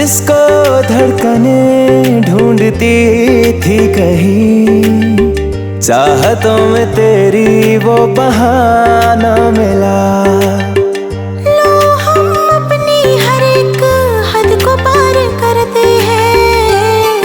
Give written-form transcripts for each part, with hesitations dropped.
जिसको धड़कने ढूंढती थी कहीं, चाहतों में तेरी वो बहाना मिला। लो हम अपनी हर एक हद को पार करते हैं,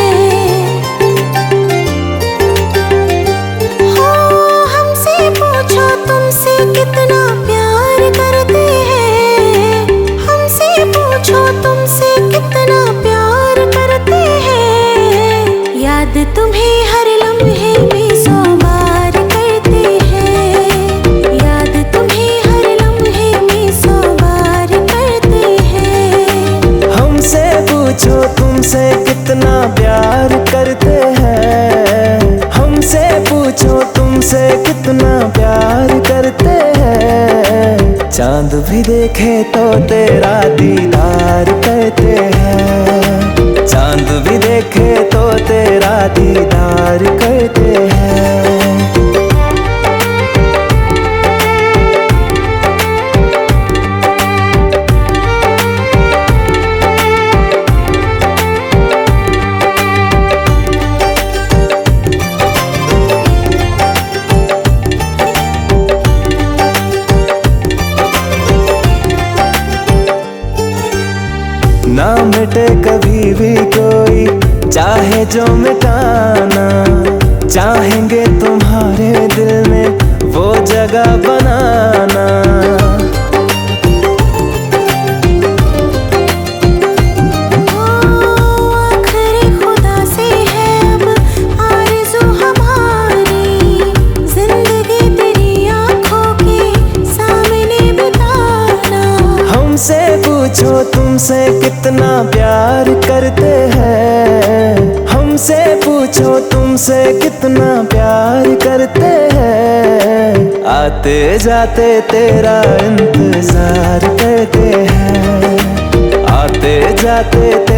हो हमसे पूछो तुमसे कितना प्यार करते हैं, हमसे पूछो तुमसे कितना प्यार करते हैं। याद तुम्हें हर लम्हे में 100 बार करते हैं, याद तुम्हें हर लम्हे में 100 बार करते हैं। हमसे पूछो तुमसे कितना प्यार करते हैं, हमसे पूछो तुमसे कितना प्यार करते हैं। चांद भी देखे तो तेरा दीदार करते हैं, चांद भी देखे तो तेरा दीदार करते हैं। ना मिटे कभी भी कोई चाहे जो मिटाना, चाहेंगे तुम्हारे दिल में वो जगह बनाना। आखिरी खुदा से है अब आरज़ू हमारी, जिंदगी तेरी आँखों के सामने बिताना। हमसे पूछो तुमसे कितना प्यार करते हैं, हमसे पूछो तुमसे कितना प्यार करते हैं। आते जाते तेरा इंतजार करते हैं, आते जाते